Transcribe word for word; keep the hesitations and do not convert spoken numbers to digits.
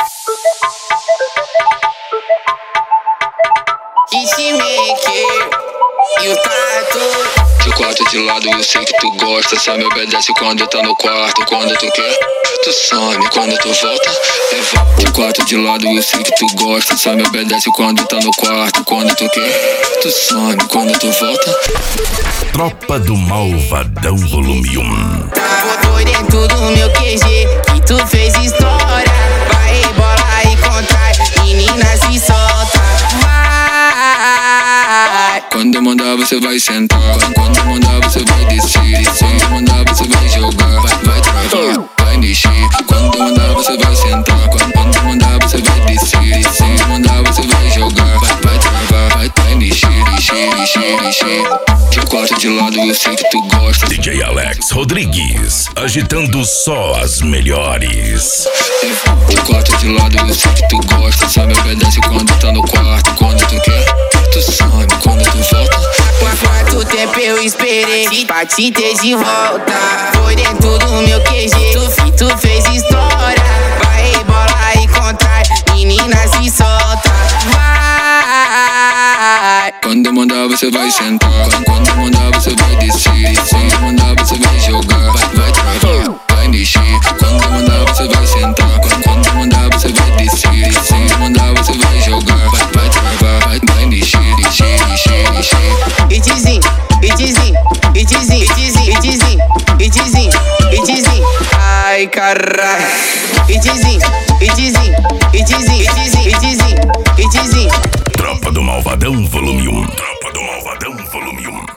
E o tato de quatro de lado, eu sei que tu gosta. Só me obedece quando tá no quarto. Quando tu quer, tu some. Quando tu volta, é volta. De quatro de lado, eu sei que tu gosta. Só me obedece quando tá no quarto. Quando tu quer, tu some. Quando tu volta. Tropa do Malvadão Volume um. Foi dentro do meu Q G que tu fez história. Vai rebolar e contar, menina se solta. Vai. Quando eu mandar você vai sentar. Quando eu mandar você vai descer. Quando eu mandar você vai jogar. Vai, vai travar, vai mexer. Quando eu mandar você vai sentar. Quando eu mandar você vai descer. Quando eu mandar você vai jogar. Vai, vai travar, vai, vai mexer, mexer, mexer, mexer. De quatro de lado eu sei que tu gosta. D J Alex Rodrigues, agitando só as melhores. De quatro de lado eu sei que tu gosta. Só me obedece quando tá no quarto. Quando tu quer, tu some. Quando tu volta, por quanto tempo eu esperei pra te ter de volta. Foi dentro do meu Q G, tu, tu fez história. Vai rebolar e contar, menina se solta. Vai. Quando eu mandar você vai sentar. Quando eu mandar você vai descer. Quando eu mandar você vai jogar. Vai, vai travar, vai mexer. Quando eu mandar você vai sentar. Quando eu mandar você vai descer. Quando eu mandar você vai jogar. Vai, vai travar, vai, vai mexer, mexer, mexer, mexer. Itizinho, itizinho, itizinho, itizinho, itizinho, itizinho, itizinho. Ai caralho. Itizinho, itizinho, itizinho, itizinho, itizinho, itizinho. Tropa do Malvadão Volume um. Tropa do Malvadão.